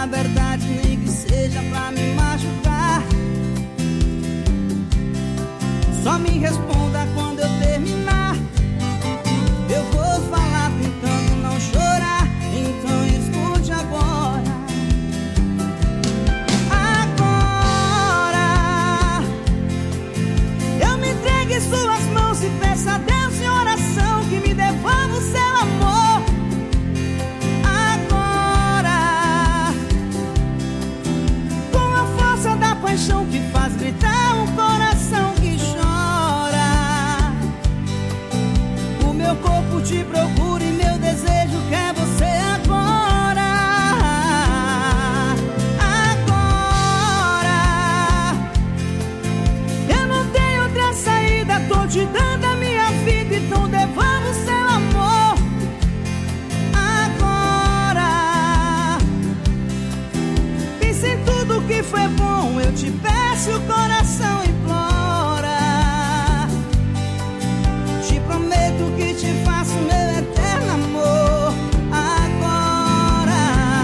a verdade, nem que seja pra me machucar. Só me responda quando eu terminar. Eu vou falar tentando não chorar, então escute agora. Agora eu me entrego em suas mãos e peço a Deus em oração que me devolva o seu amor. Agora, com a força da paixão que faz gritar um coração que chora, o meu corpo te procura e meu desejo quer você agora. Agora, eu não tenho outra saída, tô te dando a minha vida, então devolva o seu amor. Agora, pense em tudo que foi bom, eu te peço, o coração implora. Te prometo que te faço meu eterno amor. Agora,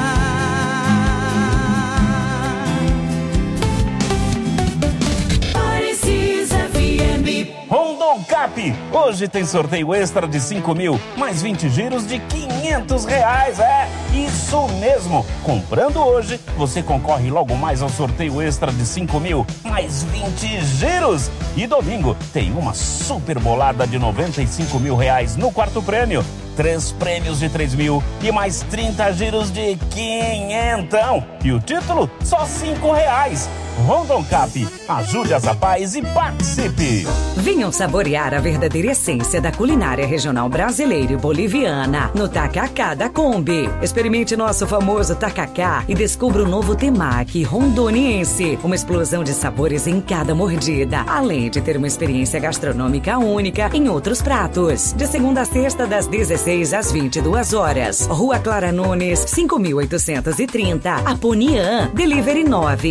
Parecis FM. Rondon Cap, hoje tem sorteio extra de 5 mil, mais 20 giros de R$500. É, isso mesmo. Comprando hoje, você concorre logo mais ao sorteio extra de 5 mil, mais 20 giros. E domingo tem uma super bolada de R$95 mil no quarto prêmio. 3 prêmios de 3 mil e mais 30 giros de 500. E o título? Só R$5. Rondon Cap, ajude as rapazes e participe. Venham saborear a verdadeira essência da culinária regional brasileira e boliviana no Tacacá da Kombi. Experimente nosso famoso tacacá e descubra o novo temaki rondoniense. Uma explosão de sabores em cada mordida, além de ter uma experiência gastronômica única em outros pratos. De segunda a sexta, das 16 às 22 horas. Rua Clara Nunes, 5830, Aponian. Delivery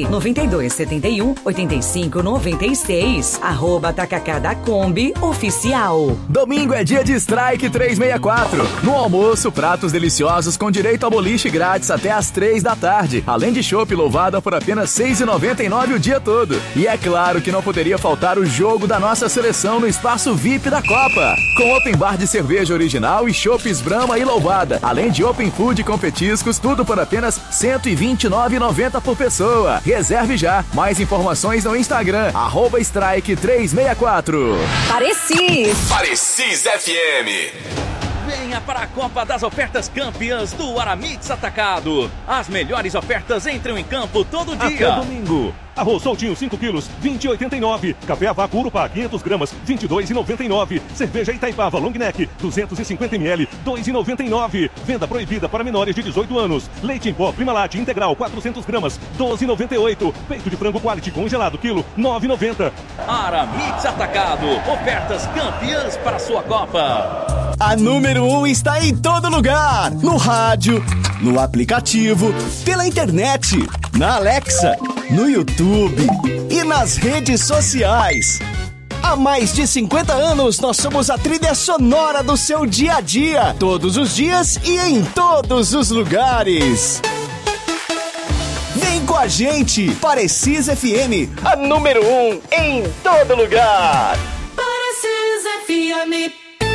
99271-8596. @Tacacá da Kombi Oficial. Domingo é dia de Strike 364. No almoço, pratos deliciosos com direito a boliche grátis até às 3 da tarde. Além de chopp louvada por apenas R$6,99 o dia todo. E é claro que não poderia faltar o jogo da nossa seleção no espaço VIP da Copa. Com open bar de cerveja original e chopps Brahma e louvada. Além de open food com petiscos, tudo por apenas R$129,90 por pessoa. Reserve já. Mais informações no Instagram, @Strike364. Parecis FM. Venha para a Copa das Ofertas Campeãs do Aramix Atacado. As melhores ofertas entram em campo todo dia. Até domingo. Arroz soltinho 5 quilos, 20,89. Café Avaco Urupá 500 gramas, 22,99. Cerveja Itaipava Long Neck, 250 ml, 2,99. Venda proibida para menores de 18 anos. Leite em pó Primalate integral 400 gramas, 12,98. Peito de frango quality congelado quilo, 9,90. Aramix Atacado. Ofertas campeãs para a sua Copa. A número 1 está em todo lugar. No rádio, no aplicativo, pela internet, na Alexa, no YouTube e nas redes sociais. Há mais de 50 anos, nós somos a trilha sonora do seu dia a dia, todos os dias e em todos os lugares. Vem com a gente, Parecis FM, a número 1 em todo lugar. Parecis FM.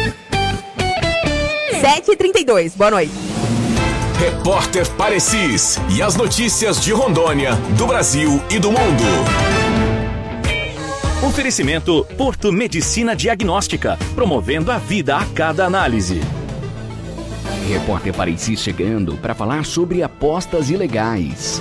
7h32, boa noite. Repórter Parecis e as notícias de Rondônia, do Brasil e do mundo. Oferecimento Porto Medicina Diagnóstica, promovendo a vida a cada análise. Repórter Parecis chegando para falar sobre apostas ilegais.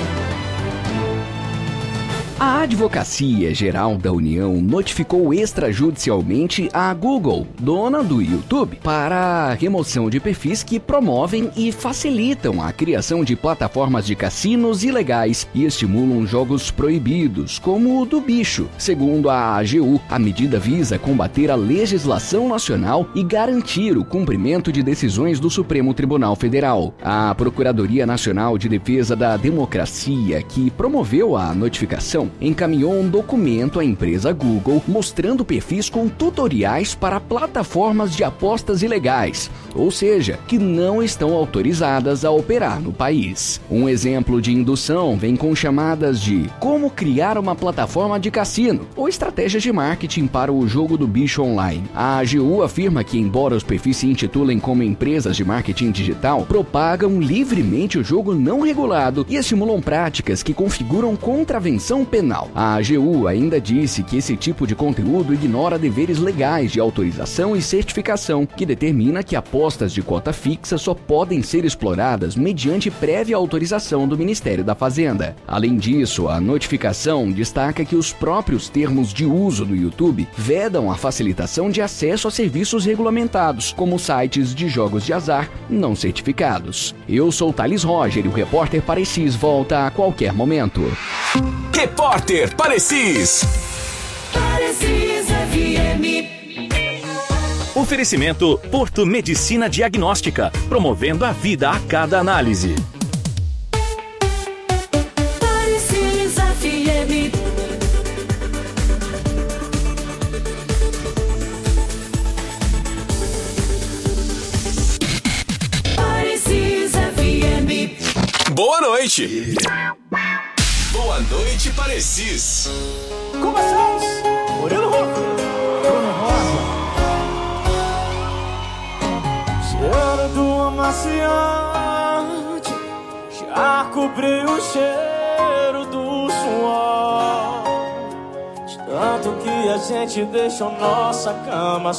A Advocacia Geral da União notificou extrajudicialmente a Google, dona do YouTube, para a remoção de perfis que promovem e facilitam a criação de plataformas de cassinos ilegais e estimulam jogos proibidos, como o do bicho. Segundo a AGU, a medida visa combater a legislação nacional e garantir o cumprimento de decisões do Supremo Tribunal Federal. A Procuradoria Nacional de Defesa da Democracia, que promoveu a notificação, investigação, encaminhou um documento à empresa Google mostrando perfis com tutoriais para plataformas de apostas ilegais, ou seja, que não estão autorizadas a operar no país. Um exemplo de indução vem com chamadas de como criar uma plataforma de cassino ou estratégias de marketing para o jogo do bicho online. A AGU afirma que, embora os perfis se intitulem como empresas de marketing digital, propagam livremente o jogo não regulado e estimulam práticas que configuram contravenção penal. A AGU ainda disse que esse tipo de conteúdo ignora deveres legais de autorização e certificação, que determina que apostas de cota fixa só podem ser exploradas mediante prévia autorização do Ministério da Fazenda. Além disso, a notificação destaca que os próprios termos de uso do YouTube vedam a facilitação de acesso a serviços regulamentados, como sites de jogos de azar não certificados. Eu sou Thales Roger e o Repórter Parecis volta a qualquer momento. Repórter Parecis. Parecis FM. Oferecimento Porto Medicina Diagnóstica, promovendo a vida a cada análise. Parecis FM. Parecis FM. Boa noite. Boa noite, Parecis. Com vocês, Murilo Rosa. Bruno Rosa. Cheiro do amaciante já cobriu o cheiro do suor, de tanto que a gente deixou nossa cama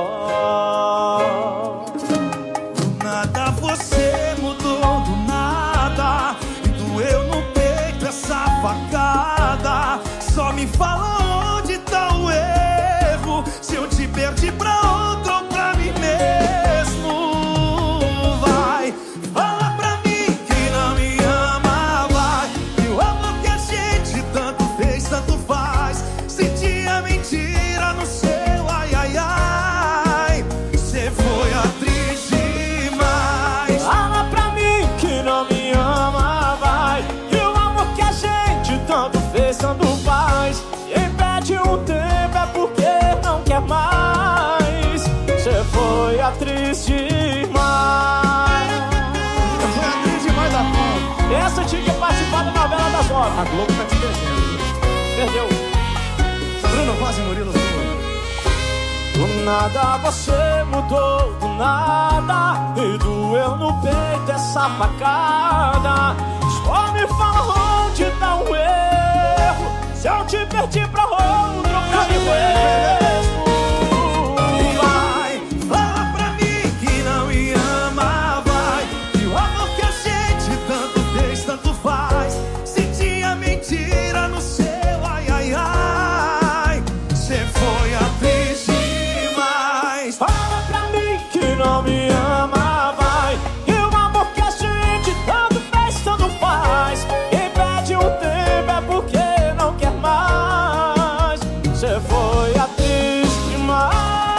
só. Do nada você mudou, do nada, e doeu no peito essa facada. Só me fala onde tá o erro, se eu te perdi pra outro ou pra mim mesmo. Vai, fala pra mim que não me ama, vai. E o amor que a gente tanto fez, tanto faz. Senti a mentira no seu ai, ai, ai. Cê foi atriz demais. Fala pra mim que não me ama, vai. E o amor que a gente tanto fez, tanto faz. Quem pede um tempo é porque não quer mais. Cê foi atriz demais. Você foi atriz demais da Globo. Essa tinha que participar da novela das 9. A Globo tá te perdendo. Perdeu. Bruno Rosa e Murilo Rosa. Do nada você mudou, do nada, e doeu no peito essa facada. Só me fala onde tá o erro, se eu te perdi pra outro, pra mim mesmo. Vai, fala pra mim que não me ama, vai. E o amor que a gente tanto fez, tanto faz. Senti a mentira no seu ai, ai, ai. Cê foi atriz demais. Fala pra mim que não me ama, vai. E o amor que a gente tanto fez, tanto faz. Quem pede um tempo é porque não quer mais. Cê foi atriz demais.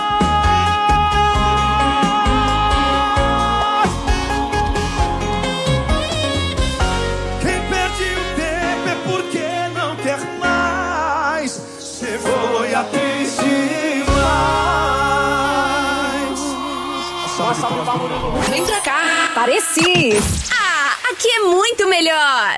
Quem perde o tempo é porque não quer mais. Cê foi atriz demais. Vem pra cá. Parecis. Ah, aqui é muito melhor.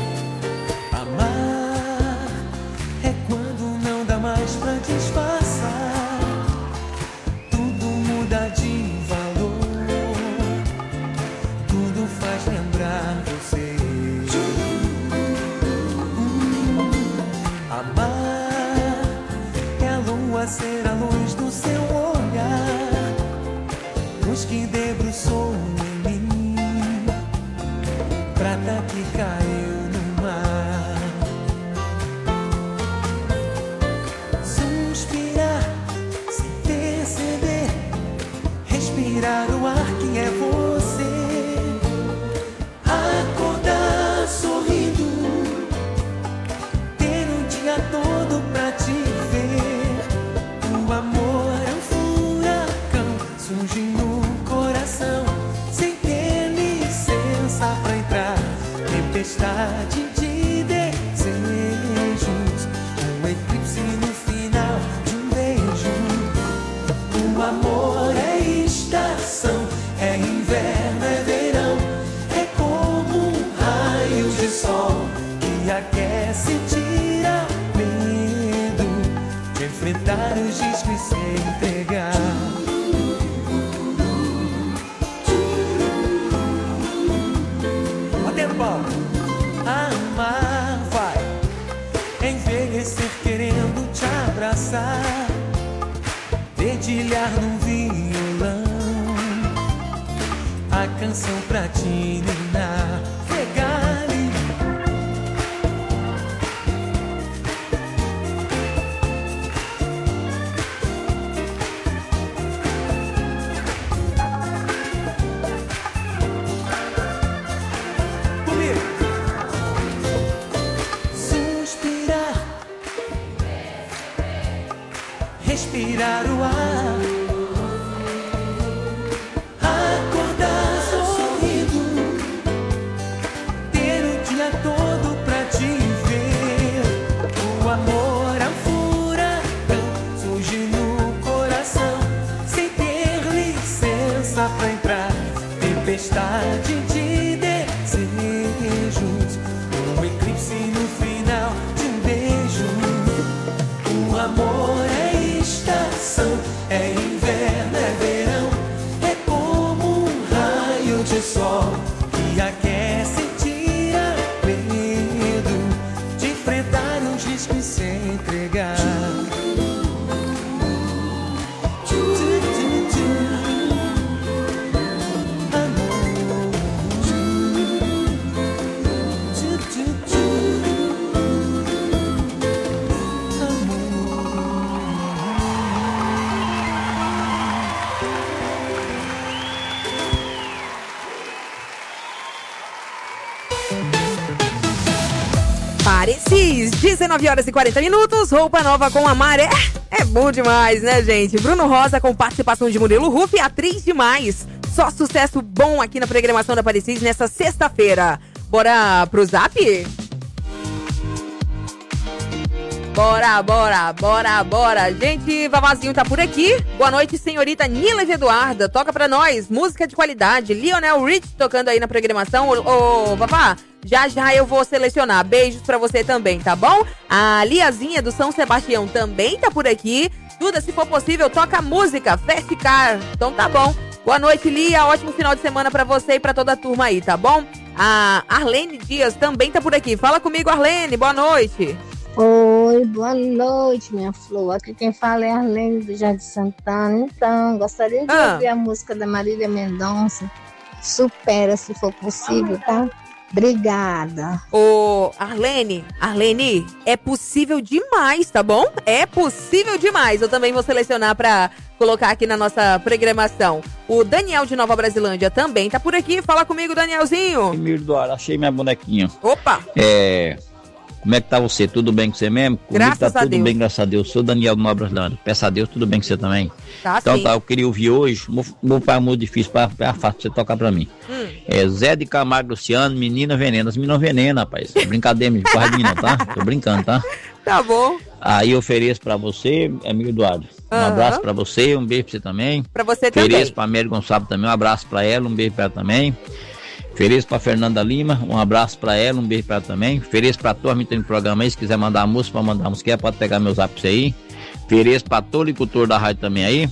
Amar é quando não dá mais pra disfarçar. aquece, tira medo de enfrentar os riscos e se entregar. Batendo palma. Amar vai envelhecer querendo te abraçar, dedilhar num violão a canção pra te ninar. Regale comigo. Suspirar, respirar o ar, acordar sorrindo, ter o dia todo pra te ver. O amor, a furacão, surge no coração, sem ter licença pra entrar. Tempestade de desejos, um eclipse no final de um beijo. O amor é estação, é inverno, é verão, é como um raio de sol que aquece e tira medo de enfrentar os riscos e se entregar. Parecis, 19 horas e 40 minutos, roupa nova com a Maré. É bom demais, né, gente? Bruno Rosa com participação de Murilo Ruff, atriz demais. Só sucesso bom aqui na programação da Parecis nessa sexta-feira. Bora pro Zap? Bora. Gente, Vavazinho tá por aqui. Boa noite, senhorita Nila e Eduarda. Toca pra nós, música de qualidade. Lionel Rich tocando aí na programação. Ô, Vavá, já eu vou selecionar. Beijos pra você também, tá bom? A Liazinha do São Sebastião também tá por aqui. Duda, se for possível, toca música, Fast Car. Então tá bom. Boa noite, Lia. Ótimo final de semana pra você e pra toda a turma aí, tá bom? A Arlene Dias também tá por aqui. Fala comigo, Arlene. Boa noite. Oi, boa noite, minha flor. Aqui quem fala é a Arlene do Jardim Santana. Então, gostaria de ouvir a música da Marília Mendonça. Supera, se for possível, tá? Obrigada. Ô, Arlene, é possível demais, tá bom? É possível demais. Eu também vou selecionar pra colocar aqui na nossa programação. O Daniel de Nova Brasilândia também tá por aqui. Fala comigo, Danielzinho. Eduardo, achei minha bonequinha. Opa! Como é que tá você? Tudo bem com você mesmo? Comigo Graças tá a tudo Deus. bem, graças a Deus. Sou Daniel de Nova Brasilândia. Peço a Deus, tudo bem com você também? Tá, então sim. tá, eu queria ouvir hoje, meu pai é muito difícil, é fácil pra você tocar pra mim. Zé de Camargo Luciano, Menina Venena. As meninas venena, rapaz. É brincadeira, não corre de mim não, tá? Tô brincando, tá? Tá bom. Aí eu ofereço pra você, amigo Eduardo. Um abraço pra você, um beijo pra você também. Pra você também. Ofereço também. pra Mary Gonçalves também, um abraço pra ela, um beijo pra ela também. Ofereço pra Fernanda Lima, um abraço pra ela, um beijo pra ela também. Ofereço pra turma que tem no programa aí, se quiser mandar a música, pode mandar a música, pode pegar meu zap pra você aí. Ofereço pra todo licultor da rádio também aí.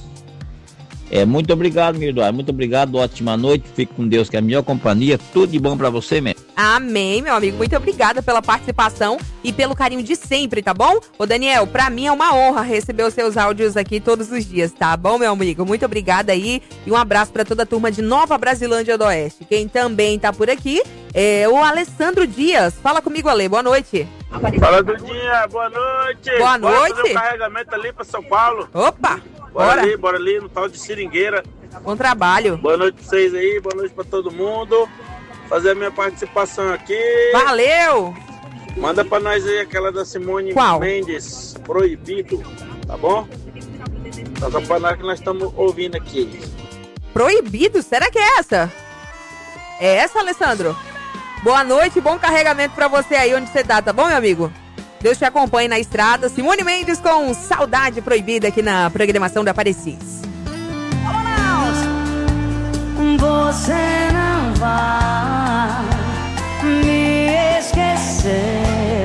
Muito obrigado, meu Eduardo, muito obrigado, ótima noite, fique com Deus, que é a melhor companhia, tudo de bom pra você mesmo. Amém, meu amigo. Muito obrigada pela participação e pelo carinho de sempre, tá bom? Ô, Daniel, pra mim é uma honra receber os seus áudios aqui todos os dias, tá bom, meu amigo? Muito obrigada aí e um abraço pra toda a turma de Nova Brasilândia do Oeste. Quem também tá por aqui é o Alessandro Dias. Fala comigo, Ale. Boa noite. Fala, Dudinha. Boa noite. Boa Bora noite. fazer um carregamento ali pra São Paulo. Opa. Bora ali, no tal de Seringueira. Bom trabalho. Boa noite pra vocês aí, boa noite pra todo mundo. Fazer a minha participação aqui. Valeu! Manda pra nós aí aquela da Simone Mendes, Proibido, tá bom? Toca pra nós que nós estamos ouvindo aqui. Proibido? Será que é essa? É essa, Alessandro? Boa noite, bom carregamento pra você aí onde você tá bom, meu amigo? Deus te acompanhe na estrada. Simone Mendes com Saudade Proibida aqui na programação da Parecis. Você não vai me esquecer.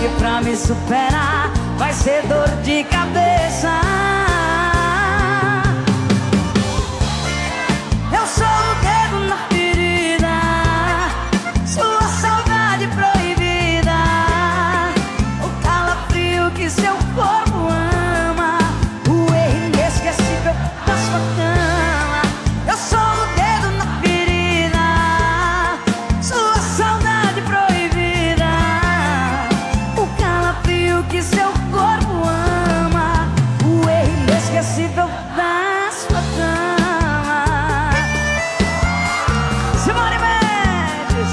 que pra me superar vai ser dor de cabeça. Eu sou o dedo na ferida, sua saudade proibida, o calafrio que seu corpo ama, o erro inesquecível da sua cama. Eu sou o dedo na ferida, sua saudade proibida, o calafrio que seu corpo ama, o erro inesquecível da sua cama. Simone Mendes.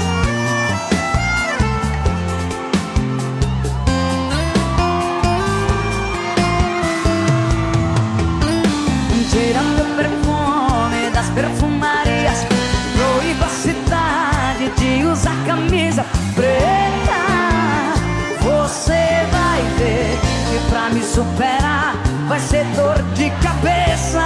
Tirando o perfume das perfumarias, proíba a cidade de usar camisa preta. Você vai ver que pra me superar vai ser dor de cabeça.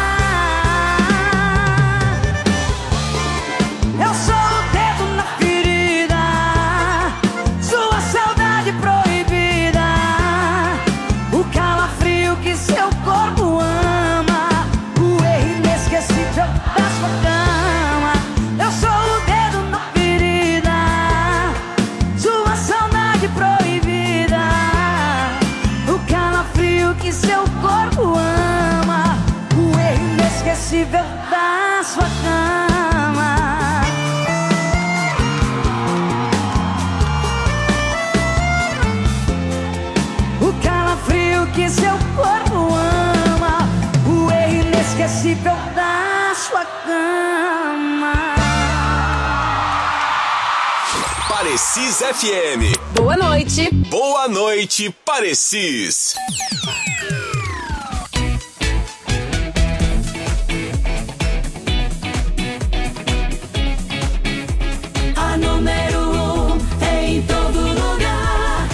Eu sou o dedo na ferida, sua saudade proibida, o calafrio que seu corpo ama, o erro inesquecível da sua cama. Eu sou o dedo na ferida, sua saudade proibida, o calafrio que seu corpo ama, o erro inesquecível da sua cama. O calafrio que seu corpo ama, o erro inesquecível da sua cama. Parecis FM. Boa noite. Boa noite, Parecis. A número 1 em todo lugar.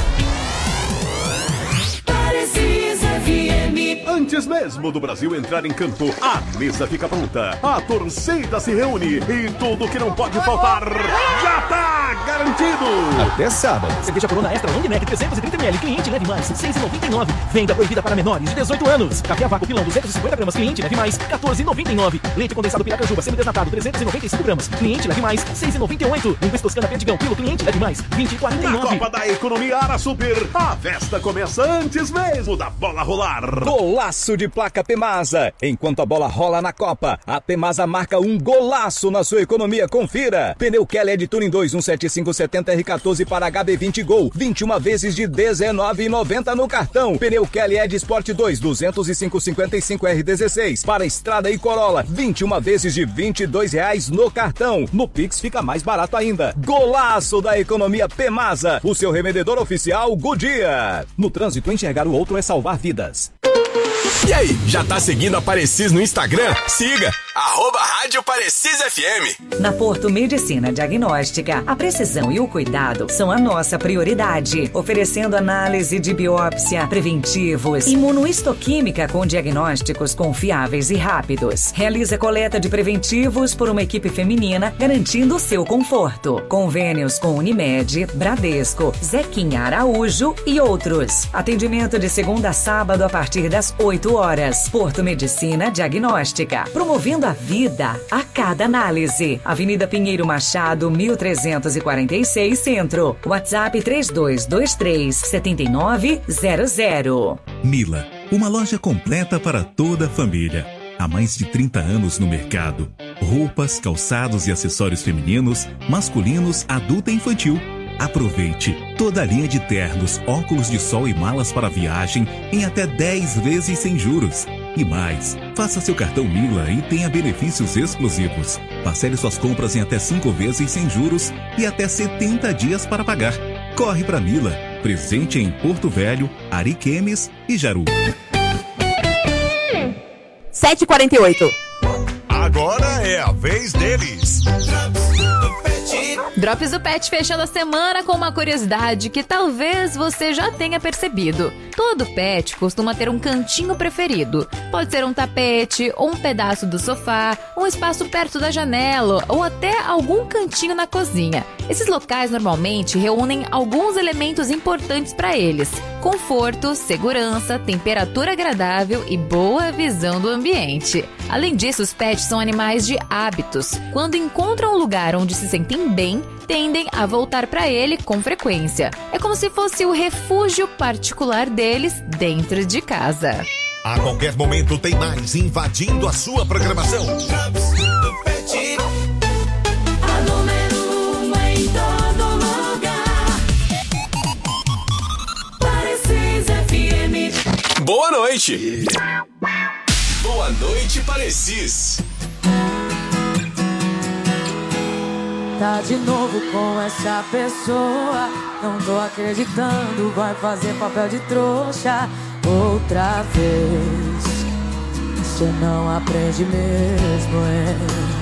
Parecis FM. Antes mesmo do Brasil entrar em campo, a mesa fica pronta, a torcida se reúne e tudo que não pode faltar já tá garantido. Até sábado. Cerveja Corona Extra Long Neck 330ml, cliente leve mais, R$6,99. Venda proibida para menores de 18 anos. Café a vácuo pilão 250 gramas, cliente leve mais, R$14,99. Leite condensado Piracanjuba semidesnatado 395 gramas, cliente leve mais, R$6,98. Linguiça toscana Perdigão quilo, cliente leve mais, R$20,49. Na Copa da Economia Ara Super, a festa começa antes mesmo da bola rolar. Golaço de placa Pemasa. Enquanto a bola rola na Copa, a Pemasa marca um golaço na sua economia. Confira. Pneu Kelly de Tuning 2 17570 R14 para HB20 Gol, 21 vezes de R$19,90 no cartão. Pneu Kelly Ed Sport 2 205/55 R16 para Estrada e Corolla, 21 vezes de R$22 no cartão. No Pix fica mais barato ainda. Golaço da economia Pemasa, o seu revendedor oficial Goodyear. No trânsito, enxergar o outro é salvar vidas. E aí, já tá seguindo a Parecis no Instagram? Siga, @Rádio Parecis FM. Na Porto Medicina Diagnóstica, a precisão e o cuidado são a nossa prioridade, oferecendo análise de biópsia, preventivos, imunohistoquímica com diagnósticos confiáveis e rápidos. Realiza coleta de preventivos por uma equipe feminina, garantindo o seu conforto. Convênios com Unimed, Bradesco, Zequinha Araújo e outros. Atendimento de segunda a sábado a partir das 8 horas. Porto Medicina Diagnóstica, promovendo a vida a cada análise. Avenida Pinheiro Machado, 1346 Centro. WhatsApp 3223-7900. Mila, uma loja completa para toda a família. Há mais de 30 anos no mercado. Roupas, calçados e acessórios femininos, masculinos, adulto e infantil. Aproveite toda a linha de ternos, óculos de sol e malas para viagem em até 10 vezes sem juros. E mais, faça seu cartão Mila e tenha benefícios exclusivos. Parcele suas compras em até 5 vezes sem juros e até 70 dias para pagar. Corre para Mila, presente em Porto Velho, Ariquemes e Jaru. 7h48. Agora é a vez deles. Drops do Pet fechando a semana com uma curiosidade que talvez você já tenha percebido. Todo pet costuma ter um cantinho preferido. Pode ser um tapete, ou um pedaço do sofá, um espaço perto da janela ou até algum cantinho na cozinha. Esses locais normalmente reúnem alguns elementos importantes para eles: conforto, segurança, temperatura agradável e boa visão do ambiente. Além disso, os pets são animais de hábitos. Quando encontram um lugar onde se sentem bem, tendem a voltar para ele com frequência. É como se fosse o refúgio particular deles dentro de casa. A qualquer momento tem mais invadindo a sua programação. A número 1 em todo lugar. Parecis FM. Boa noite. Boa noite, Parecis. Tá de novo com essa pessoa, não tô acreditando, vai fazer papel de trouxa outra vez. Você não aprende mesmo, é?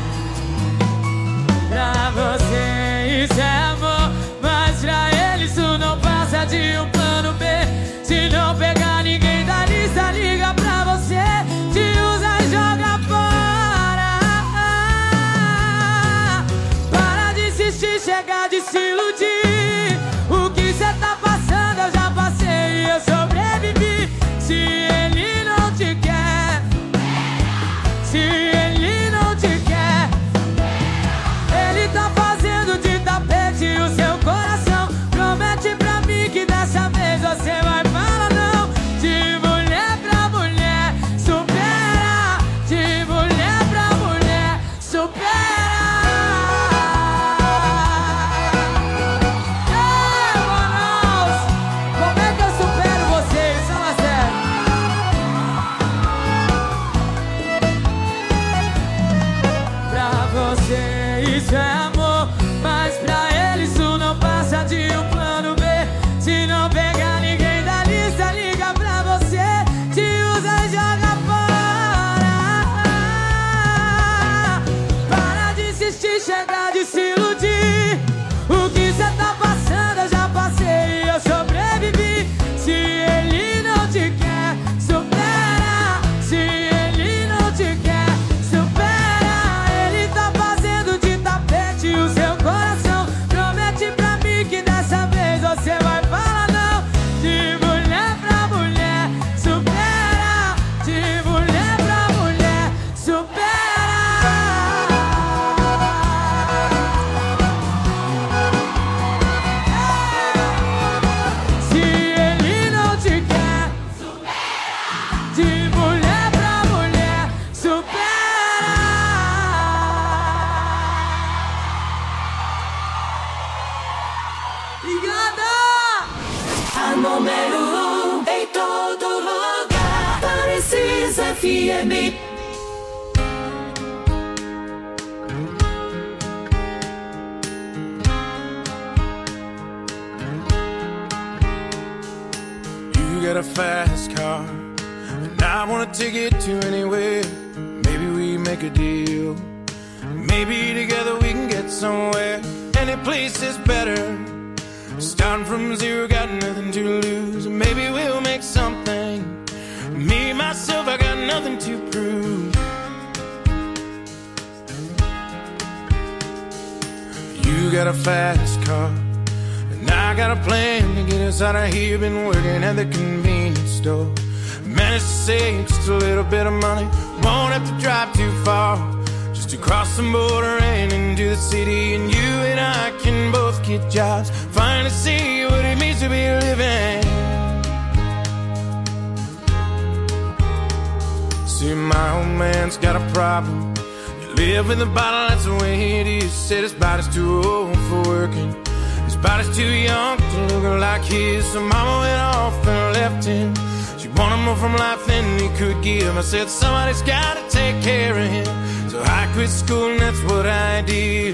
Pra você isso é amor, mas pra ele isso não passa de um plano B. Se não pegar ninguém da lista, liga pra você, te usa e joga fora. Para de insistir, chega de se iludir. O que cê tá passando eu já passei e eu sobrevivi. Se ele não te quer, se ele não te quer, ele tá fazendo de tapete o seu coração. Promete pra mim que dessa vez você vai falar não. De mulher pra mulher, supera. De mulher pra mulher, supera. Ei, Manaus, como é que eu supero vocês? Fala sério. Pra você isso é amor, mas pra ele isso não passa de um plano B. Se não pegar ninguém da lista, liga pra você, te usa e joga fora. Para de insistir, chega de se iludir. O que cê tá passando eu já passei e eu sobrevivi. Se ele não te quer, supera. Se ele não te quer, supera. Ele tá fazendo de tapete o seu coração. Promete pra mim que dessa vez você vai falar não. De mulher pra mulher, supera. De mulher pra mulher, supera. Se ele não te quer, de mulher pra mulher, supera. Obrigada! A número 1 em todo lugar. Parecis FM. You got a fast car, and I wanna take it to anywhere. Maybe we make a deal. Maybe together we can get somewhere. Any place is better. Starting from zero, got nothing to lose. Maybe we'll make something. Me, myself, I got nothing to prove. You got a fast car, and I got a plan to get us out of here. Been working at the convenience store. Managed to save just a little bit of money. Won't have to drive too far, just to cross the border and into the city. And you and I can both get jobs, finally see what it means to be living. See, my old man's got a problem. You live with the bottle, that's the way it is. Said his body's too old for working, his body's too young to look like his. So mama went off and left him. She wanted more from life than he could give. I said somebody's gotta take care of him. So I quit school and that's what I did.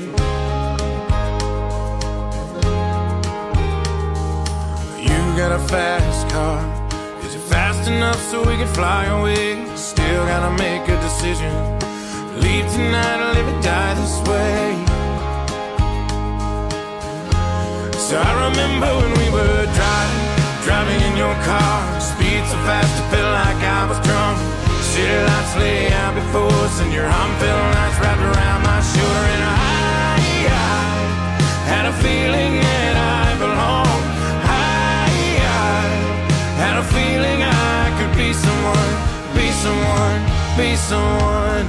You got a fast car, is it fast enough so we can fly away? Still gotta make a decision. Leave tonight or live or die this way. So I remember when we were driving driving in your car, speed so fast it felt like I was drunk. City lights lay out before us, and your arm felt nice wrapped around my shoulder. And I had a feeling that I belonged. I had a feeling I could be someone, be someone, be someone.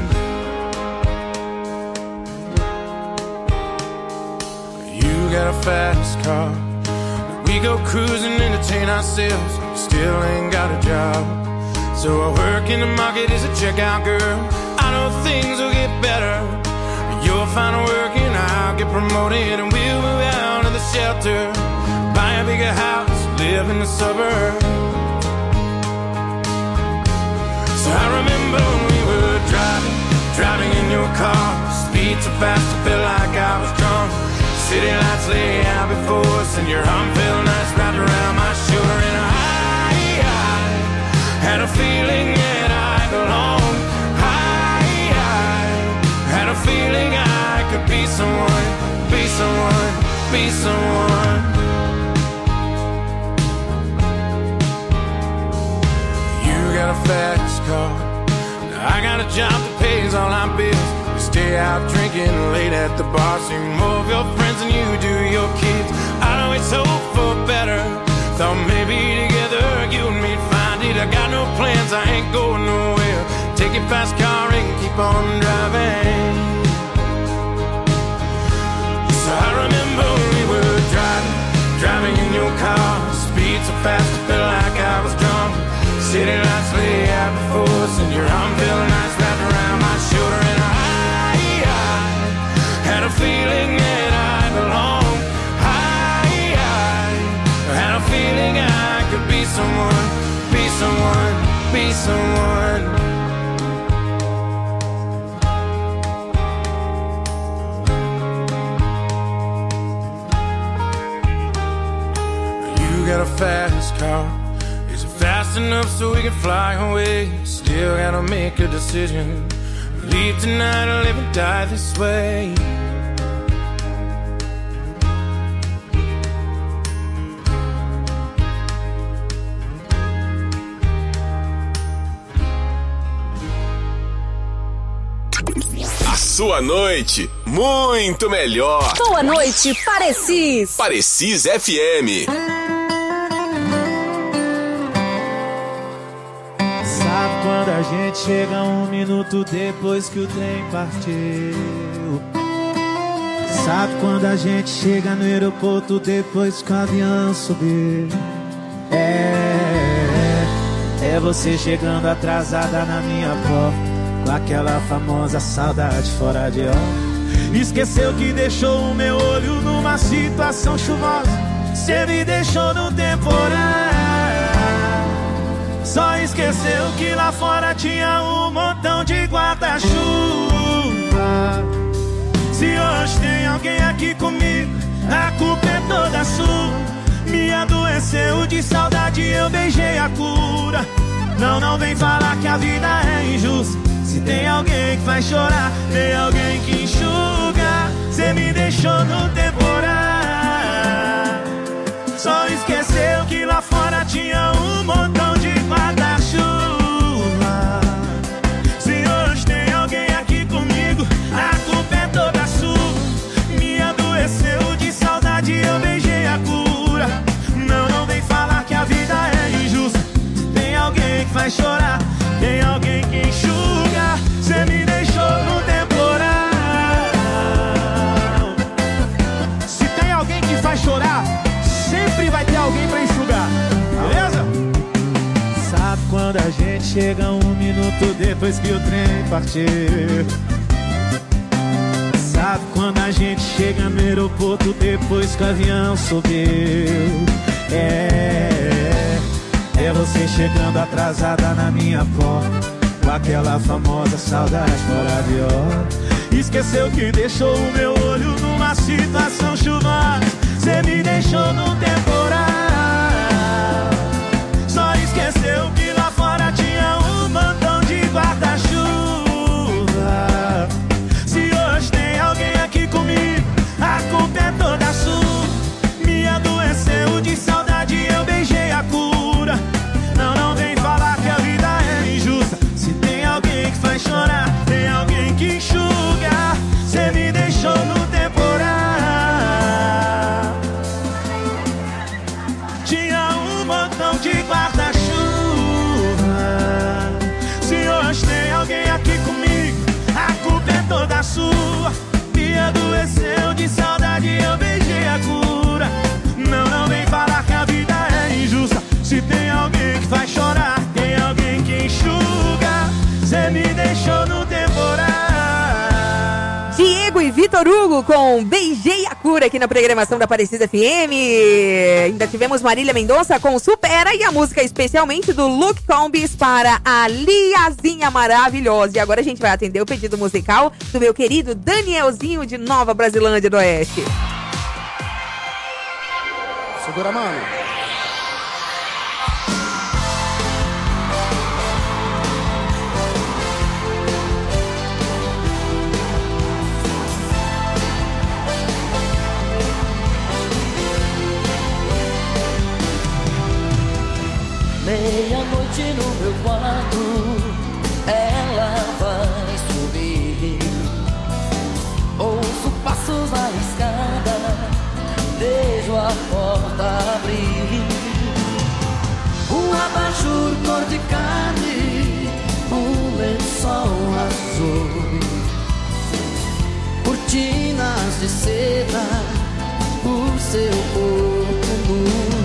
You got a fast car, we go cruising, entertain ourselves. Still ain't got a job, so I work in the market as a checkout girl. I know things will get better. You'll find work and I'll get promoted, and we'll move out of the shelter, buy a bigger house, live in the suburbs. So I remember when we were driving in your car, speed so fast it felt like I was drunk. City lights lay out before us, and your arm felt nice wrapped around my shoulder. And I had a feeling that I belonged. I had a feeling I could be someone, be someone, be someone. You got a fast car, I got a job that pays all our bills. We stay out drinking late at the bar, see more of your friends than you do your kids. I know it's hope for better, thought maybe together you and me'd find it. I got no plans, I ain't going nowhere. Take your fast car and keep on driving. So I remember we were driving in your car, speed so fast it felt like I was drunk. City lights lay out before us, and your arm felt nice wrapped around my shoulder. And I had a feeling that I belonged. I had a feeling I could be someone, be someone, be someone. You got a fast car, is it fast enough so we can fly away? Still gotta make a decision, leave tonight or live and die this way. Sua noite, muito melhor. Boa noite, Parecis. Parecis FM. Sabe quando a gente chega 1 minuto depois que o trem partiu? Sabe quando a gente chega no aeroporto depois que o avião subiu? É você chegando atrasada na minha porta, com aquela famosa saudade fora de hora. Esqueceu que deixou o meu olho numa situação chuvosa. Cê me deixou no temporal. Só esqueceu que lá fora tinha um montão de guarda-chuva. Se hoje tem alguém aqui comigo, a culpa é toda sua. Me adoeceu de saudade, eu beijei a cura. Não vem falar que a vida é injusta. Se tem alguém que faz chorar, tem alguém que enxuga. Cê me deixou no temporal. Só esqueceu que lá fora tinha um montão de guarda-chuva. Se hoje tem alguém aqui comigo, a culpa é toda sua. Me adoeceu de saudade, eu beijei a cura. Não vem falar que a vida é injusta. Se tem alguém que faz chorar, tem alguém que enxuga. Cê me deixou no temporal. Se tem alguém que faz chorar, sempre vai ter alguém pra enxugar, beleza? Sabe quando a gente chega 1 minuto depois que o trem partiu? Sabe quando a gente chega no aeroporto depois que o avião subiu? É você chegando atrasada na minha porta, com aquela famosa saudade fora de hora. Esqueceu que deixou o meu olho numa situação chuvosa. Cê me deixou no temporal. Só esqueceu que lá fora tinha um montão de guarda-chuva. Se hoje tem alguém aqui comigo, a culpa é toda sua. Me adoeceu de saudade, eu beijei a cura. Vitor Hugo com Beijei a Cura aqui na programação da Aparecida FM. Ainda tivemos Marília Mendonça com Supera e a música especialmente do Luke Combs para a Liazinha Maravilhosa. E agora a gente vai atender o pedido musical do meu querido Danielzinho de Nova Brasilândia do Oeste. Segura a mão. Meia-noite no meu quarto, ela vai subir. Ouço passos na escada, vejo a porta abrir. Um abajur cor de carne, um lençol azul, cortinas de seda, o seu corpo nu.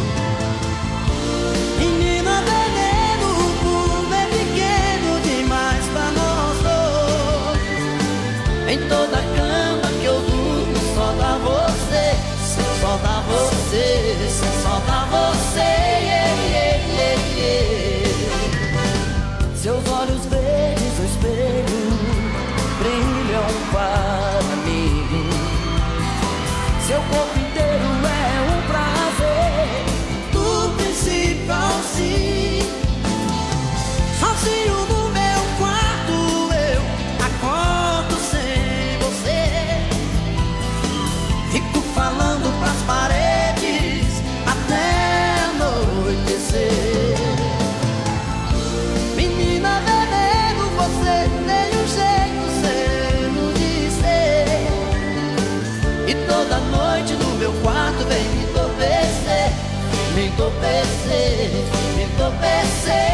Menina veneno, o mundo é pequeno demais pra nós dois. Em toda cama que eu durmo só dá você, só dá você, só dá você. Seus olhos verdes no espelho brilham para mim. Seu corpo inteiro é um prazer, do princípio ao fim. Sozinho no meu quarto eu acordo sem você. Fico falando pras paredes até anoitecer. Menina veneno, você tem um jeito sereno de ser. E toda noite no meu quarto vem me entorpecer, me entorpecer, me entorpecer.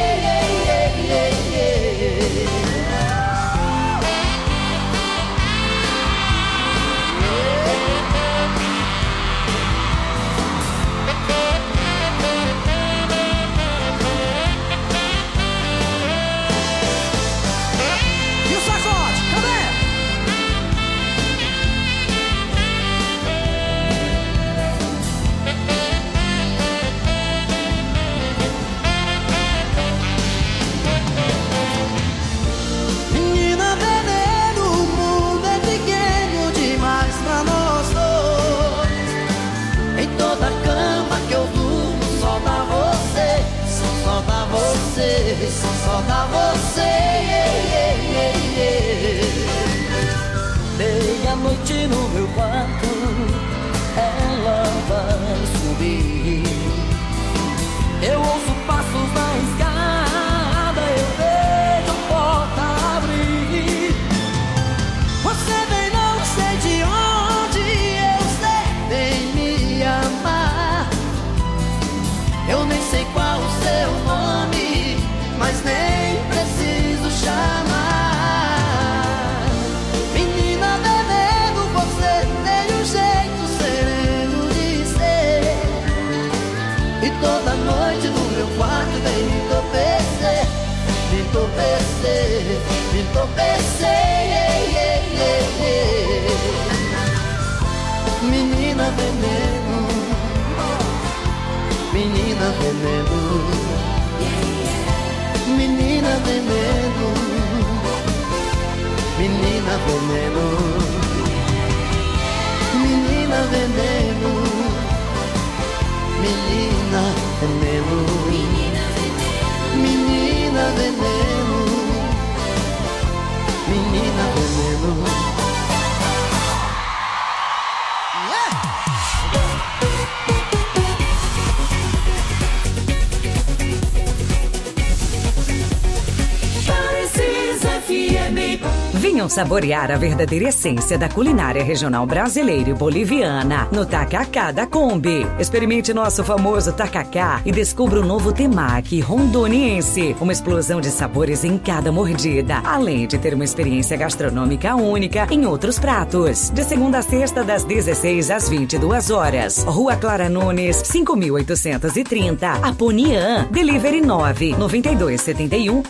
E o sacode, cadê? Menina veneno, o mundo é pequeno demais pra nós dois. Em toda cama que eu durmo só dá você, só dá você, só dá você. Meia-noite no meu quarto, ela vai subir. Eu ouço passos na escada, eu vejo a porta abrir. Você vem não sei de onde, eu sei vem me amar. Eu nem sei qual o seu nome, mas nem preciso chamar. Menina veneno, você tem um jeito sereno de ser. E toda noite no meu quarto vem me entorpecer, me entorpecer, me entorpecer. Menina veneno, menina veneno, menina veneno, menina veneno, menina veneno, menina veneno, menina veneno, menina veneno. Venham saborear a verdadeira essência da culinária regional brasileira e boliviana no Tacacá da Kombi. Experimente nosso famoso tacacá e descubra o novo temaki rondoniense. Uma explosão de sabores em cada mordida, além de ter uma experiência gastronômica única em outros pratos. De segunda a sexta, das 16 às 22 horas. Rua Clara Nunes, 5830, Aponian. Delivery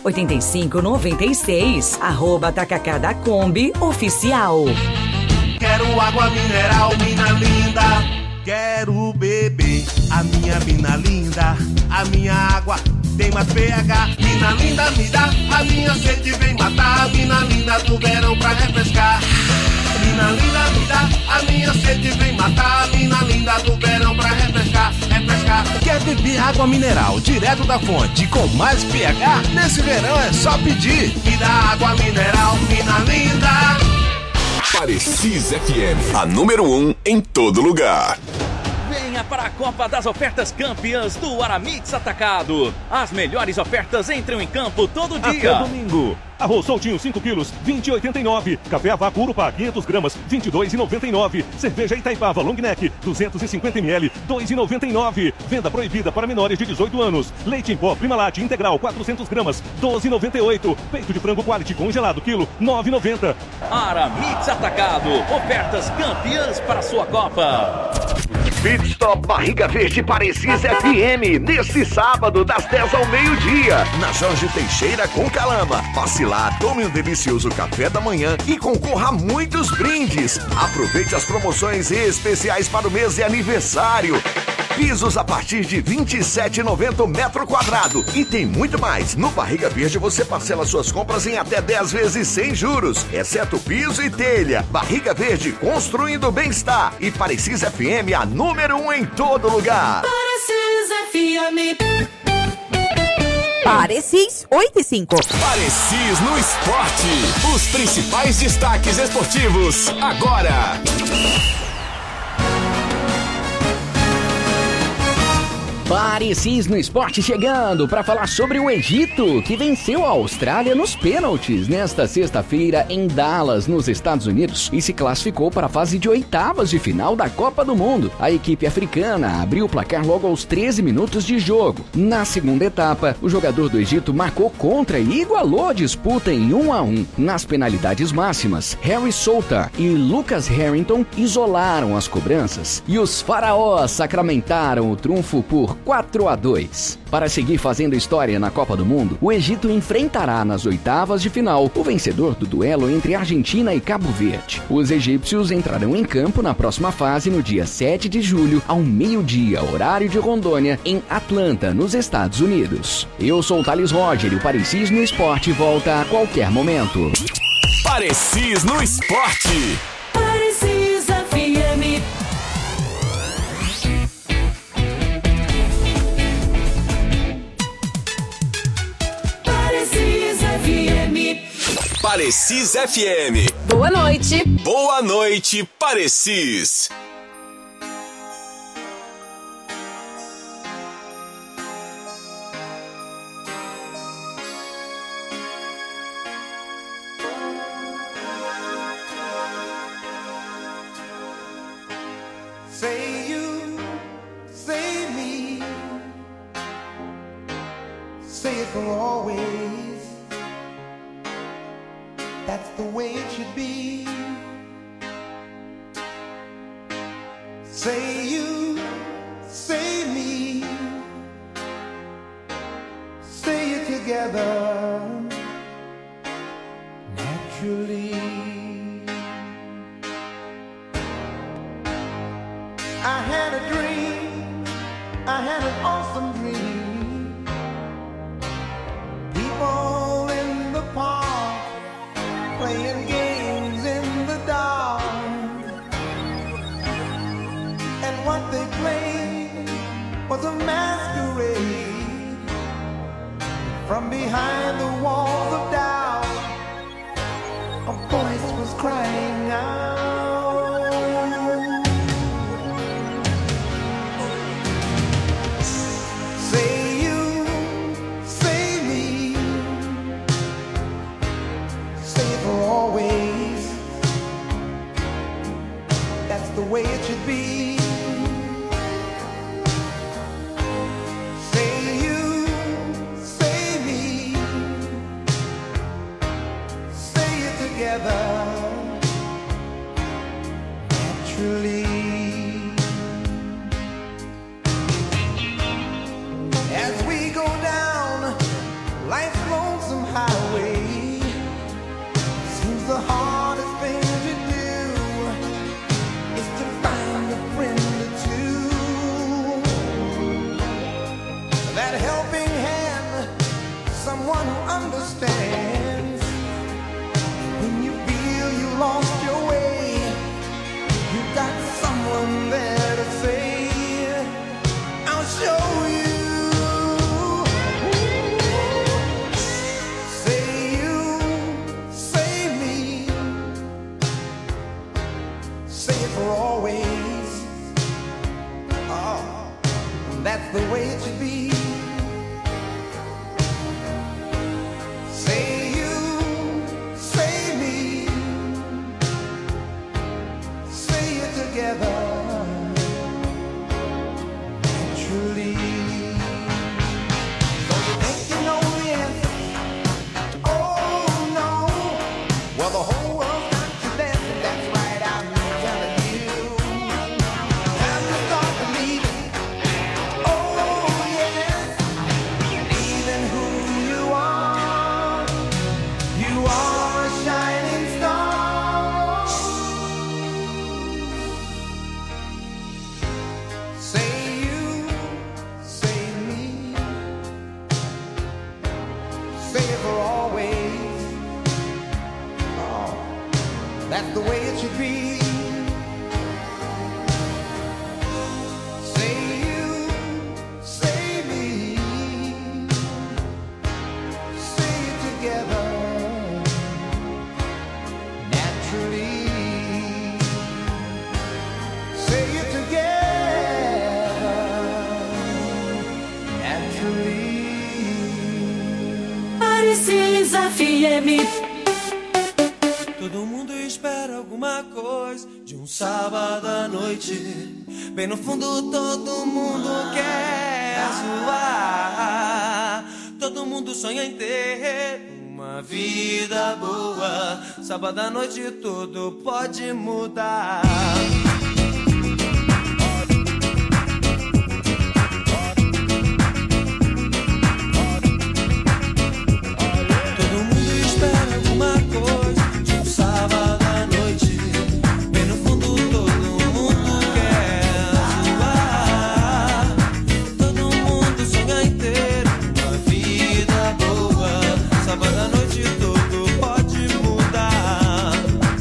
99271-8596. @Tacacá da Kombi Oficial. quero água mineral, mina linda. Quero beber a minha mina linda. A minha água tem mais pH. Mina linda, me dá, a minha sede vem matar. Mina linda do verão pra refrescar. Mina linda, me dá, a minha sede vem matar. Mina linda do verão pra refrescar, refrescar. Quer beber água mineral direto da fonte com mais pH? Nesse verão é só pedir. Me dá água mineral, mina linda. Parecis FM, a número 1 em todo lugar. Venha para a Copa das Ofertas Campeãs do Aramix Atacado. As melhores ofertas entram em campo todo dia. Até domingo. Arroz soltinho 5 quilos, 20,89. Café a vácuo Urupá, 500 gramas, 22,99. Cerveja Itaipava Long Neck, 250 ml, 2,99. Venda proibida para menores de 18 anos. Leite em pó Primalate integral, 400 gramas, 12,98. Peito de frango quality congelado, quilo, 9,90. Aramix Atacado. Ofertas campeãs para sua Copa. Pit Stop Barriga Verde Parecis FM, neste sábado, das 10 ao meio-dia, na Jorge Teixeira com Calama. Passe lá, tome um delicioso café da manhã e concorra a muitos brindes. Aproveite as promoções especiais para o mês de aniversário. Pisos a partir de R$ 27,90 metro quadrado. E tem muito mais. No Barriga Verde você parcela suas compras em até 10 vezes sem juros, exceto piso e telha. Barriga Verde, construindo bem-estar. E Parecis FM, a número 1 em todo lugar. Parecis FM. Parecis 8 e 5. Parecis no esporte. Os principais destaques esportivos agora. Parecis no esporte chegando para falar sobre o Egito, que venceu a Austrália nos pênaltis nesta sexta-feira em Dallas, nos Estados Unidos, e se classificou para a fase de oitavas de final da Copa do Mundo. A equipe africana abriu o placar logo aos 13 minutos de jogo. Na segunda etapa, o jogador do Egito marcou contra e igualou a disputa em 1-1. Nas penalidades máximas, Harry Soutar e Lucas Harrington isolaram as cobranças e os faraós sacramentaram o triunfo por 4-2. Para seguir fazendo história na Copa do Mundo, o Egito enfrentará nas oitavas de final o vencedor do duelo entre Argentina e Cabo Verde. Os egípcios entrarão em campo na próxima fase no dia 7 de julho, ao meio-dia, horário de Rondônia, em Atlanta, nos Estados Unidos. Eu sou o Thales Roger e o Parecis no Esporte volta a qualquer momento. Parecis no Esporte. Parecis FM. Parecis FM. Boa noite. Boa noite, Parecis. Say you, say me, say it for always. That's the way it should be. Say you, say me, say it together naturally. I had a dream, I had an awesome dream. People in the park playing games in the dark, and what they played was a masquerade. From behind the walls of doubt, a voice was crying out. Say you, say me, say it for always. That's the way it should be. Say you, say me, say it together understands. When you feel you lost your way, you got someone there to say, I'll show you. Say you, say me, say it for always. Oh, that's the way it should be. Say you, say me, say it together. Truly. So you think you know the answer? Oh no. Well, the whole world's got you dancing. That's right, I'm telling you. Have to start believing. Oh yes. Believing who you are. You are a shining star. Say you, say me, say it for always. Oh, that's the way it should be. Say you, say me, say it together. Naturally, say it together. Naturally. Precisa FM. Todo mundo espera alguma coisa de um sábado à noite. Bem no fundo todo mundo quer zoar. Todo mundo sonha em ter uma vida boa. Sábado à noite tudo pode mudar. Todo mundo espera alguma coisa de um sábado à noite. Bem no fundo todo mundo quer zoar. Todo mundo sonha em ter uma vida boa. Sábado à noite tudo pode mudar.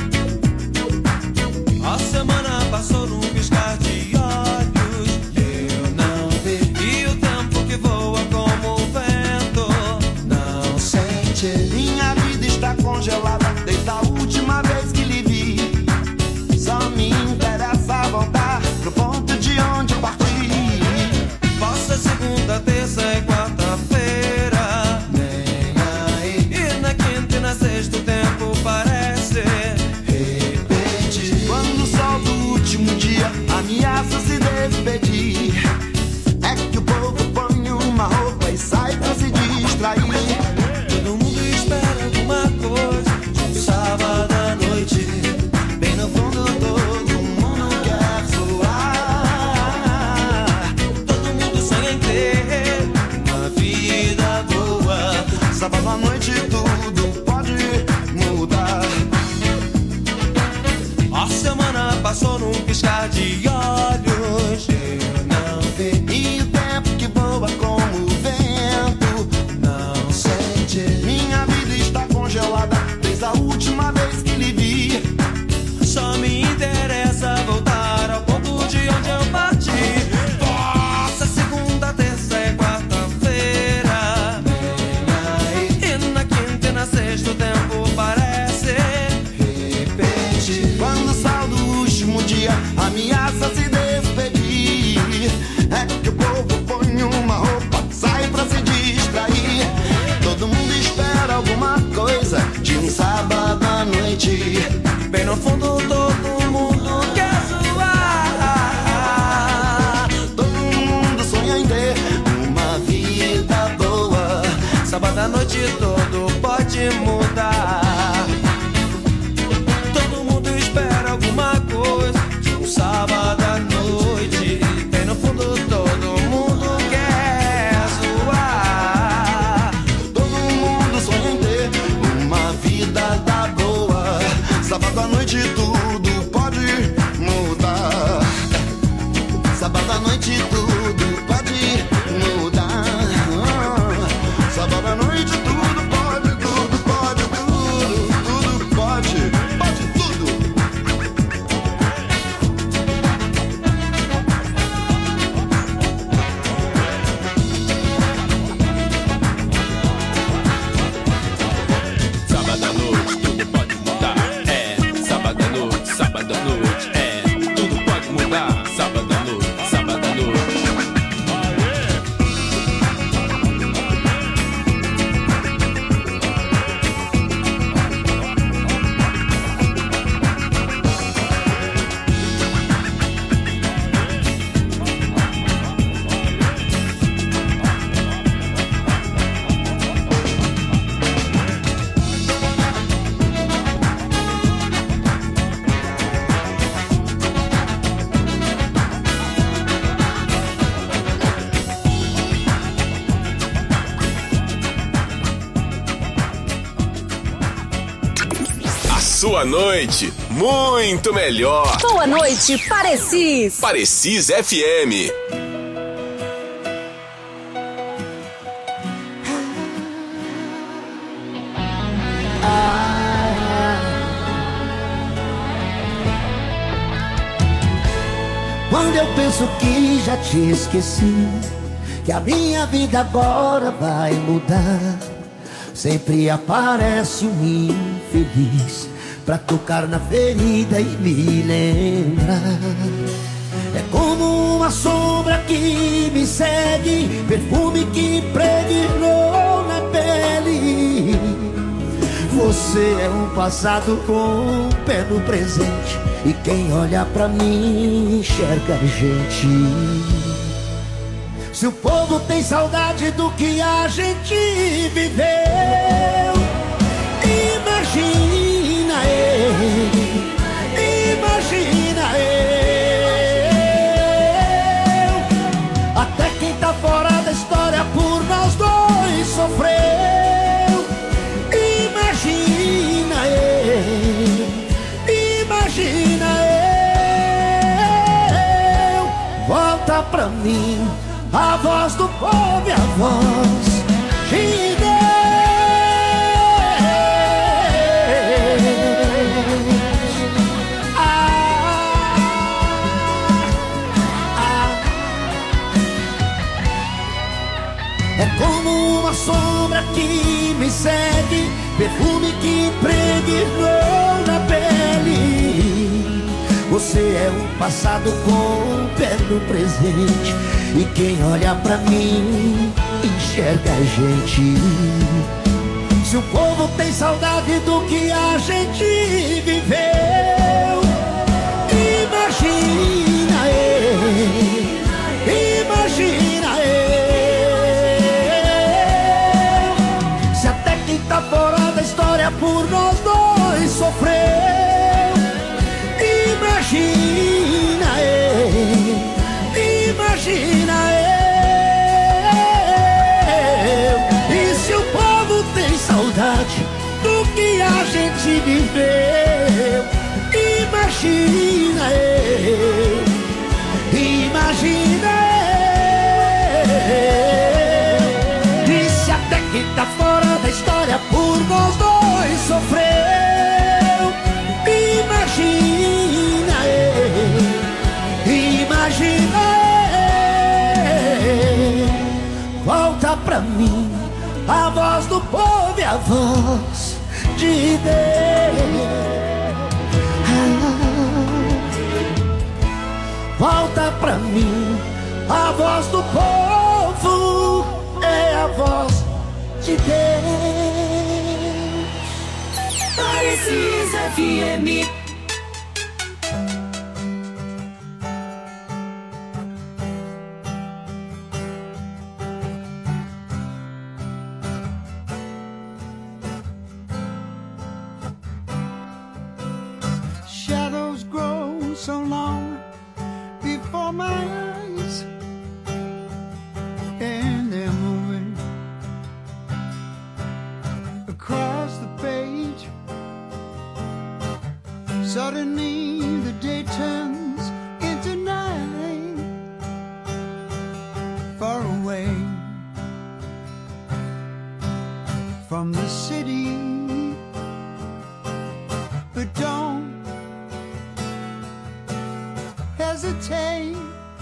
A semana passou num piscar de olhos. Eu não vi. E o tempo que voa como o vento não sente. Minha vida está congelada desde a última vez que lhe vi. Só me interessa voltar pro ponto de onde parti. Possa segunda, terça e quarta-feira. Nem aí. E na quinta e na sexta o tempo parece repente. Quando o sol do último dia ameaça se despedir, é que o povo põe uma roupa e sai pra se distrair. Todo mundo espera alguma coisa de um sábado à noite. Bem no fundo todo mundo quer zoar. Todo mundo sonha em ter uma vida boa. Sábado à noite tudo pode mudar. A semana passou num piscar de olhos. Eu não vi. E o tempo que voa como o vento não sente. Minha vida está congelada desde a última vez que lhe vi. Só me interessa voltar ao ponto de onde eu parti. Possa segunda, terça e quarta-feira. E na quinta e na sexta o tempo parece repente. Quando o sol do último dia ameaça se despedir, é que o povo põe uma roupa, sai pra se distrair. Todo mundo espera alguma coisa de um sábado à noite. Bem no fundo todo mundo quer zoar. Todo mundo sonha em ter uma vida boa. Sábado à noite tudo pode mudar. Todo mundo espera alguma coisa de um sábado à noite. Bem no fundo todo mundo quer zoar. Todo mundo sonha em ter uma vida da boa. Sábado à noite tudo pode mudar. Sábado à noite tudo pode mudar. Sábado à noite tudo pode mudar. sua noite muito melhor. Boa noite, Parecis. Parecis FM. Quando eu penso que já te esqueci, que a minha vida agora vai mudar, sempre aparece um infeliz pra tocar na ferida e me lembrar. É como uma sombra que me segue, perfume que impregnou na pele. Você é um passado com um pé no presente, e quem olha pra mim enxerga a gente. Se o povo tem saudade do que a gente viveu, imagina eu, imagina eu. Até quem tá fora da história por nós dois sofreu. Imagina eu, imagina eu. Volta pra mim a voz do povo e a voz de Deus. É como uma sombra que me segue, perfume que impregnou na pele. Você é um passado com um pé no presente, e quem olha pra mim enxerga a gente. Se o povo tem saudade do que a gente viveu, imagina eu, imagina eu. Se até quem tá fora da história por nós dois sofreu, imagina eu, imagina eu. E se o povo tem saudade do que a gente viveu, imagina eu, imagina eu. E se até quem tá fora da história por nós dois sofreu, imagina eu, imagina eu. Volta pra mim a voz do povo e a voz de Deus. Volta pra mim a voz do povo, é a voz de Deus. Parecis FM. Shadows grow so long before my eyes, and they're moving across the page. Suddenly the day turns into night, far away from the city. But don't hesitate,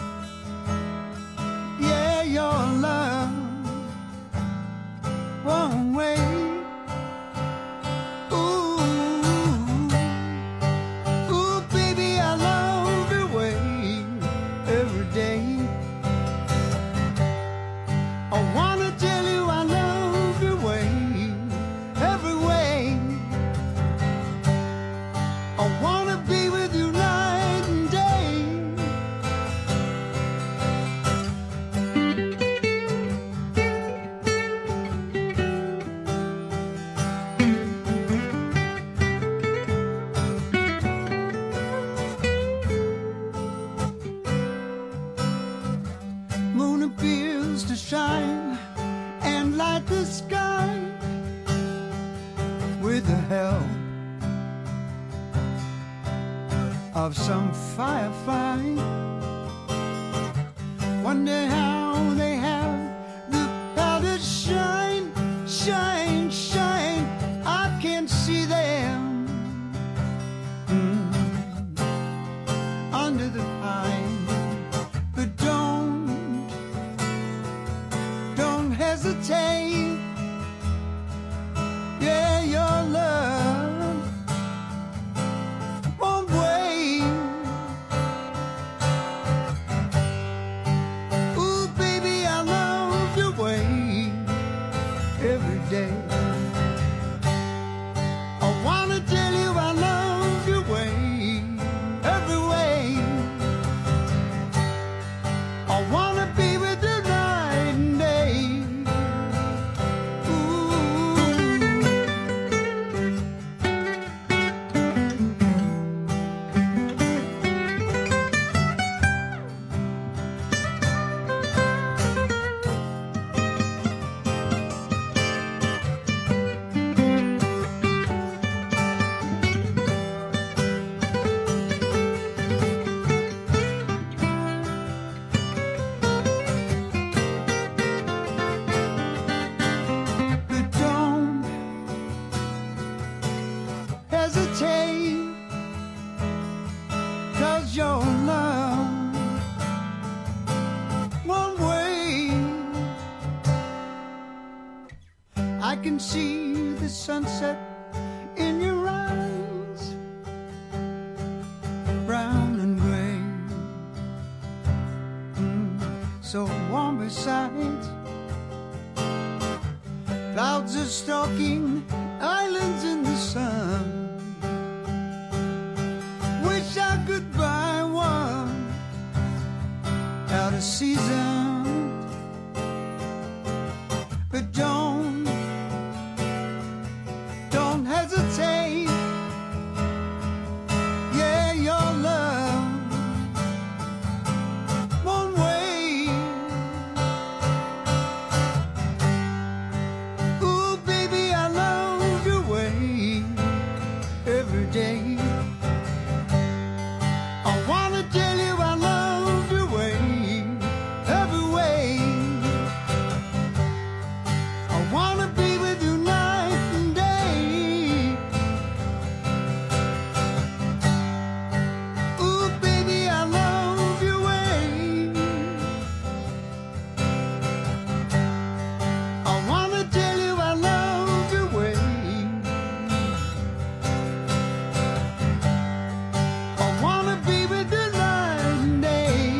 yeah, your love won't wait. Ooh, ooh, baby, I love the way every day. I wanna tell you I love the way every way. I wanna be with you night and day. Moon appears to shine and light the sky with the help of some firefly. Wonder how they have the power to shine, shine, shine. I can't see them under the pine. But don't hesitate. Yeah, your love won't wait. Ooh, baby, I love your way every day. I wanna tell you I love your way every way. I wanna be with you night and day. But don't hesitate, 'cause your love won't wait. I can see the sunset in your eyes, brown and gray, so warm beside. Clouds are stalking islands in the sun. Wish I could buy one out of season. But don't hesitate. Yeah, your love won't wait. Ooh, baby, I love your way every day. I wanna tell you I love your way every way. I wanna be with you night and day. Ooh, baby, I love your way. I wanna tell you I love your way. I wanna be with you night and day.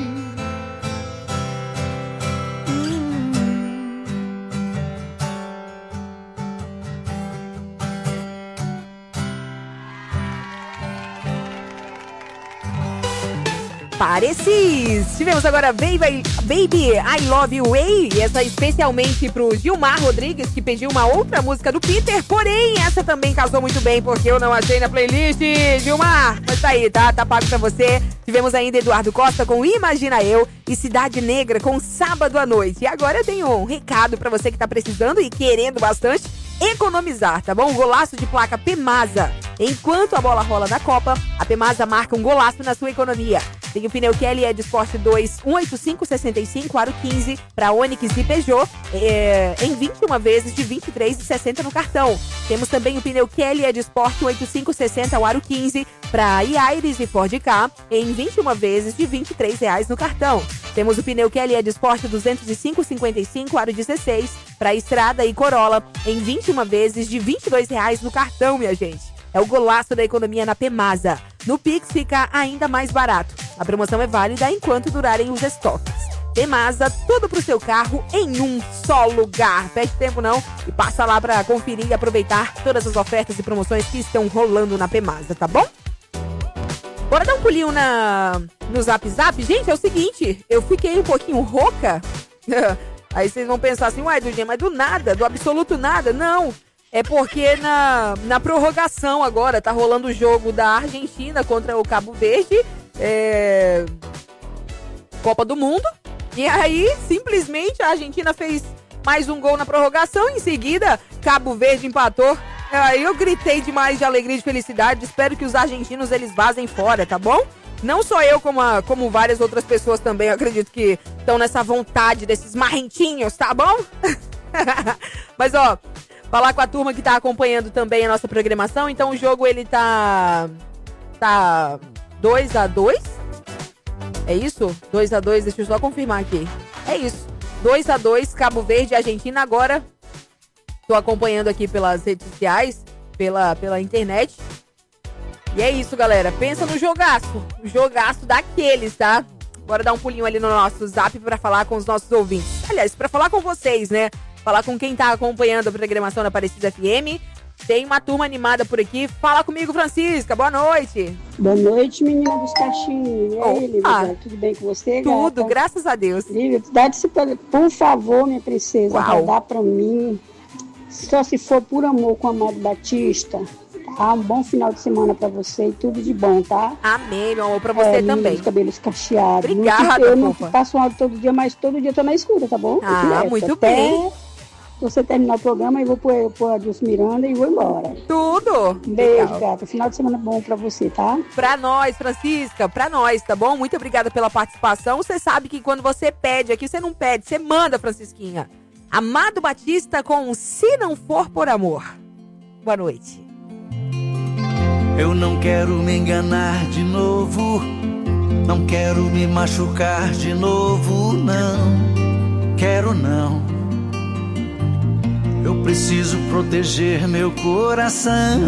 Parecis! Tivemos agora Baby, I Love You Way, e essa especialmente pro Gilmar Rodrigues, que pediu uma outra música do Peter, porém essa também casou muito bem, porque eu não achei na playlist. Gilmar, mas tá aí, tá pago pra você. Tivemos ainda Eduardo Costa com Imagina Eu e Cidade Negra com Sábado à Noite. E agora eu tenho um recado pra você que tá precisando e querendo bastante economizar, tá bom? Um golaço de placa Pemasa. Enquanto a bola rola na Copa, a Pemasa marca um golaço na sua economia. Tem o pneu Kelly Ed Sport 2 185/65 aro 15 para Onix e Peugeot em 21 vezes de R$ 23,60 no cartão. Temos também o pneu Kelly Ed Sport 8560 aro 15 para Yaris e Ford Ka em 21 vezes de R$ 23,00 no cartão. Temos o pneu Kelly Ed Sport 205/55 aro 16 para Estrada e Corolla em 21 vezes de R$ 22,00 no cartão, minha gente. É o golaço da economia na Pemasa. No Pix fica ainda mais barato. A promoção é válida enquanto durarem os estoques. Pemasa, tudo pro seu carro em um só lugar. Perde tempo não e passa lá pra conferir e aproveitar todas as ofertas e promoções que estão rolando na Pemasa, tá bom? Bora dar um pulinho no Zap Zap? Gente, é o seguinte, eu fiquei um pouquinho rouca. Aí vocês vão pensar assim, uai, Dudinha, mas do nada, do absoluto nada. Não, é porque na prorrogação agora tá rolando o jogo da Argentina contra o Cabo Verde, Copa do Mundo. E aí, simplesmente, a Argentina fez mais um gol na prorrogação. Em seguida, Cabo Verde empatou Aí eu gritei demais de alegria e de felicidade. Espero que os argentinos, eles vazem fora, tá bom? Não só eu, como várias outras pessoas também, eu acredito que estão nessa vontade desses marrentinhos, tá bom? Mas, ó, falar com a turma que tá acompanhando também a nossa programação. Então o jogo, ele tá 2-2. É isso? 2-2, deixa eu só confirmar aqui. É isso. 2-2, Cabo Verde e Argentina. Agora, tô acompanhando aqui pelas redes sociais, pela internet. E é isso, galera. Pensa no jogaço. O jogaço daqueles, tá? Bora dar um pulinho ali no nosso zap pra falar com os nossos ouvintes. Aliás, pra falar com vocês, né? Falar com quem tá acompanhando a programação da Aparecida FM. Tem uma turma animada por aqui. Fala comigo, Francisca. Boa noite. Boa noite, menina dos cachinhos. E aí, Lívia? Tudo bem com você, gata? Tudo, graças a Deus. Lívia, por favor, minha princesa, vai dar pra mim. Só se for por amor com a Amado Batista. Tá? Um bom final de semana pra você e tudo de bom, tá? Amém, meu amor, pra você também. Os cabelos cacheados. Obrigada, eu não passo um áudio todo dia, mas todo dia eu tô na escuta, tá bom? Muito até bem. Você terminar o programa, eu vou pôr a Dilce Miranda e vou embora. Tudo. Um beijo, gata. Final de semana bom pra você, tá? Pra nós, Francisca, pra nós, tá bom? Muito obrigada pela participação. Você sabe que quando você pede aqui, você não pede, você manda, Francisquinha. Amado Batista com Se Não For Por Amor. Boa noite. Eu não quero me enganar de novo, não quero me machucar de novo, não, quero não. Eu preciso proteger meu coração.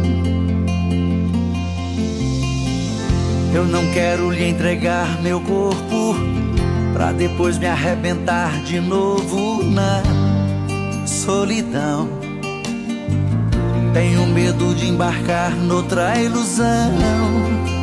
Eu não quero lhe entregar meu corpo pra depois me arrebentar de novo na solidão. Tenho medo de embarcar noutra ilusão.